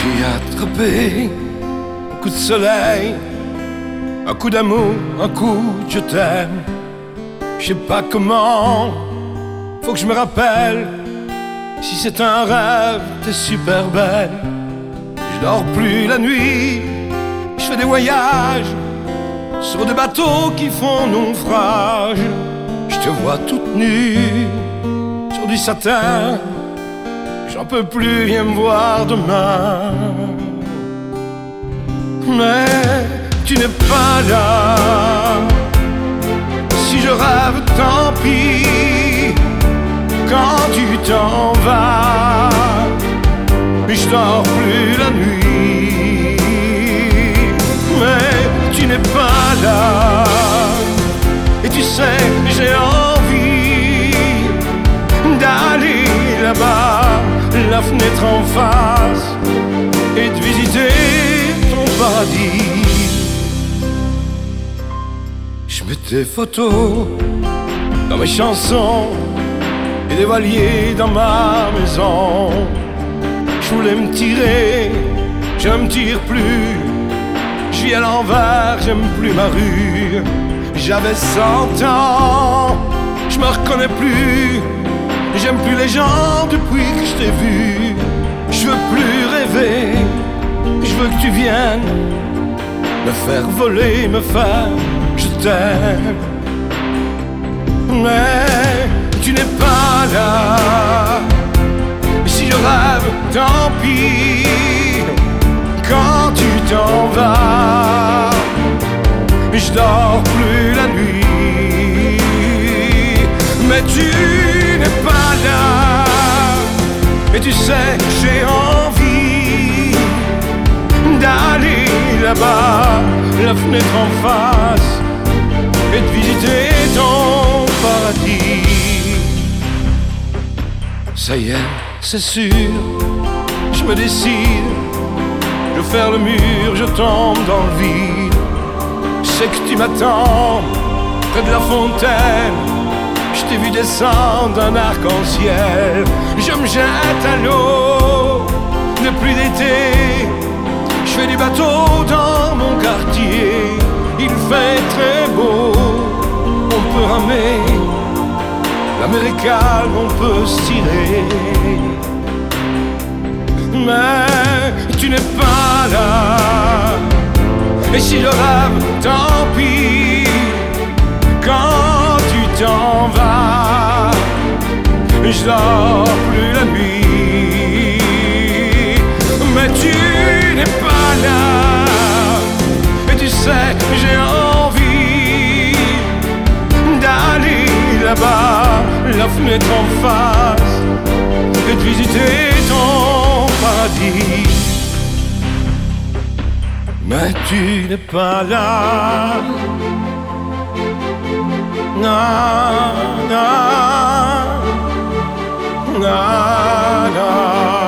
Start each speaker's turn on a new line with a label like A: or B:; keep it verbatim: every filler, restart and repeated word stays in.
A: J'ai attrapé un coup de soleil, un coup d'amour, un coup de je t'aime. Je sais pas comment, faut que je me rappelle. Si c'est un rêve, t'es super belle. Je dors plus la nuit, je fais des voyages sur des bateaux qui font naufrage. Je te vois toute nue sur du satin, j'en peux plus, viens me voir demain. Mais tu n'es pas là. Si je rêve, tant pis. Quand tu t'en vas, mais je dors plus la nuit. Mais tu n'es pas là. Et tu sais, j'ai envie d'aller là-bas, la fenêtre en face, et de visiter ton paradis. Je mets tes photos dans mes chansons et des voiliers dans ma maison. Je voulais me tirer, je me tire plus. Je vis à l'envers, j'aime plus ma rue. J'avais cent ans, je me reconnais plus. J'aime plus les gens depuis que je t'ai vu. Je veux plus rêver, je veux que tu viennes me faire voler, me faire je t'aime. Mais tu n'es pas là. Et si je rêve, tant pis. Quand tu t'en vas, je dors plus la nuit. Mais tu n'es pas là. Et tu sais, j'ai envie d'aller là-bas, la fenêtre en face, et de visiter ton paradis. Ça y est, c'est sûr, je me décide. Je veux faire le mur, je tombe dans le vide. Je sais que tu m'attends près de la fontaine. Je t'ai vu descendre d'un arc-en-ciel. Je me jette à l'eau de pluie d'été. Je fais du bateau dans mon quartier. Il fait très beau, on peut ramer. La mer est calme, on peut se tirer. Mais tu n'es pas là. Et si je rêve, tant pis. Quand tu t'en vas, je dors plus la nuit. Mais tu n'es pas là. Et tu sais, j'ai envie d'aller là-bas, la fenêtre en face, et de visiter ton paradis. Mais tu n'es pas là. Na, na, na, na.